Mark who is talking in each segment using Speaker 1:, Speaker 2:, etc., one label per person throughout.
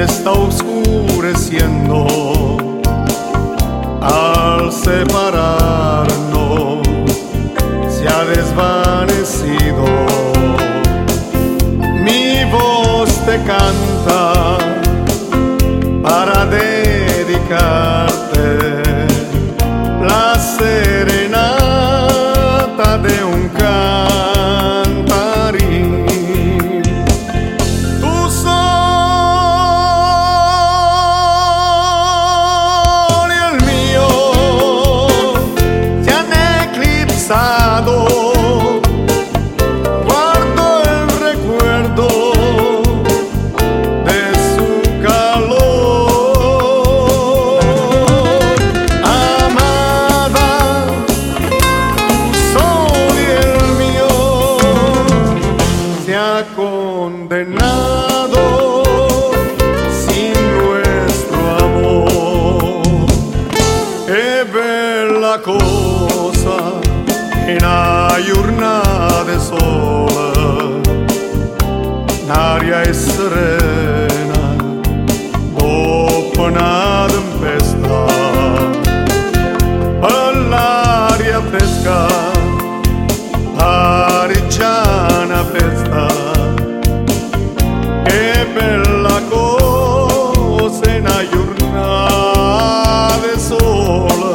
Speaker 1: está oscureciendo. Al separarnos se ha desvanecido. Mi voz te canta para dedicarte la serenata de un cantarín. Tu sol y el mío se han eclipsado. Guardo el recuerdo de su calor. Amada, tu sol y el mío se ha condenado sin nuestro amor. È bella cosa in una giornata sola, l'aria è serena dopo una tempesta, l'aria fresca, arigiana festa. Che bella cosa in una giornata sola.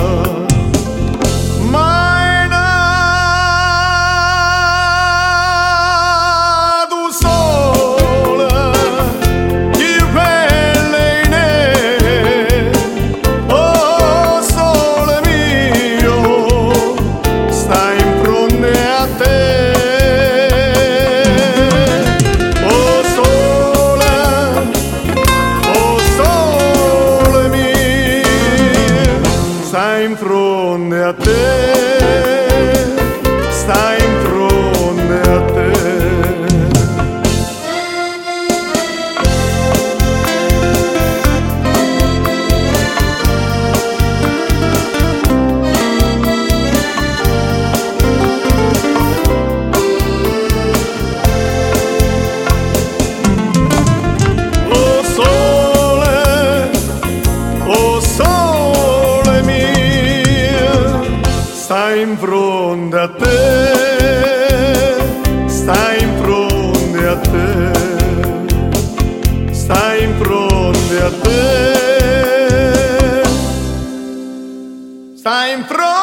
Speaker 1: Sta in fronte a te, sta in fronte a te. Oh sole, oh sole mio, sta in fronte a te, sta in fronte a te, sta in fronte a te, sta in fronte.